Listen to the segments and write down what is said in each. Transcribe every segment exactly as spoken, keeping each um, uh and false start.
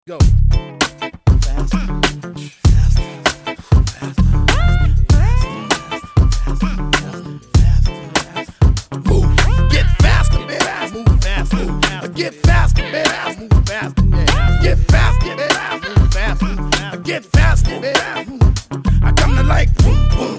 Go. Faster. Faster. Faster. Move. Get faster, baby. Move faster. Get faster, baby. Move faster. Get faster, baby. Move faster. Get faster, baby. I come to like boom, boom.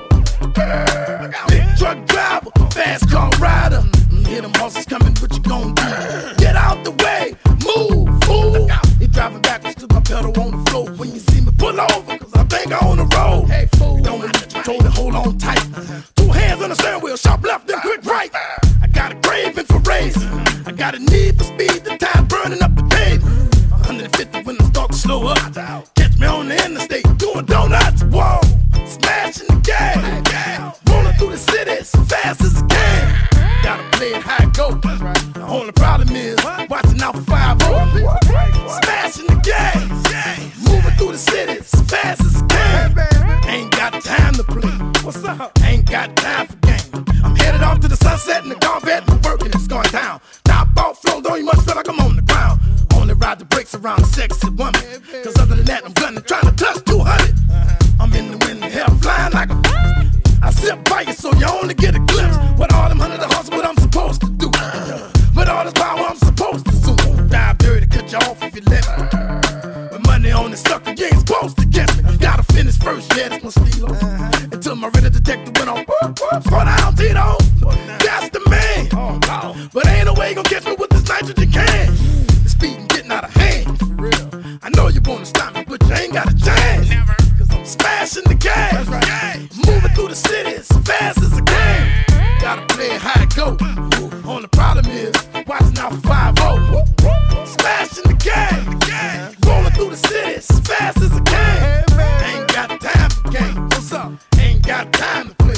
Big truck driver, fast car rider. Hear them horses coming, what you gon' do? Get out the way, move, move. You driving backwards to my pedal on the floor. When you see me pull over, cause I think I on the road. Hey, fool, don't let you told it, hold on tight. Two hands on the steering wheel, sharp left, then quick right. I got a craving for racing. I got a need for speed, the time burning up the pavement. one fifty when the start to slow up. Catch me on the interstate, doing donuts, whoa. Smashing the gas, rolling through the city as fast as I can. Gotta play it how it go. The only problem is watching out for five oh. Smashing the gas, moving through the city as fast as I can. Ain't got time to play. What's up? Ain't got time for games. I'm headed off to the sunset in the Corvette. I'm working, it's going down. Top off flow, don't you must feel like I'm on the ground. Only ride the brakes around a sexy woman. Cause other than that, I'm gunning, trying to touch two hundred. I'm in the wind, hell flying like a. I sit by you so you only get a glimpse. With all them hundred hustle, what I'm supposed to do. With all this power, I'm supposed to zoom. Dive dirty, cut you off if you let me. With money on the sucker, you ain't supposed to get me. Gotta finish first, yeah, that's my stilo. Until my real detective went on. Slow down, Tito. That's the man. But ain't no way you gon' catch me with this nitrogen can. The speeding getting out of hand. For real. I know you wanna stop me, but you ain't got a chance. Never. Cause I'm smashing the gas. Right. Moving through the city as fast as I can. Gotta play it how it go. Only problem is watching out for five oh. Smashing the gas. Rolling through the city as fast as I can. Ain't got time for games. What's up? Ain't got time to play.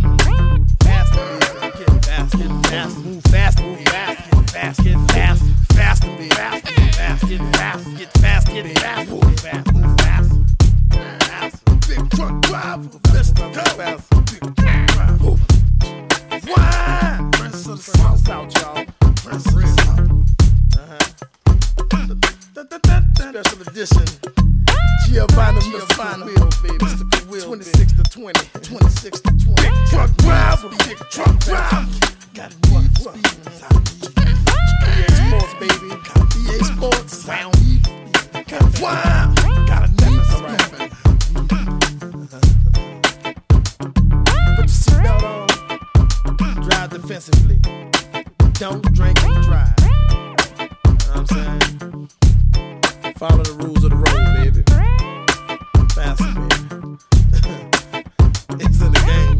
Faster, get faster, get faster, move faster, move faster, get fast, get fast, faster, be faster, get fast, get fast, get fast, get fast, move fast, move fast. Big truck driver, best of the fast. Big truck driver. Why? Prince of the South, out, y'all. Prince of the South. Uh-huh. Special edition. Giovanni, Giovanni, baby. Mister Will, twenty-six to twenty, twenty-six to twenty. Big truck driver, big truck driver. Got a need for speed. E A Sports, baby. E A Sports. Wow. Got a need for speed. Put your seatbelt on. Drive defensively. Don't drink and drive. You know what I'm saying? Follow the rules of the road, baby. Faster, baby. It's in the game.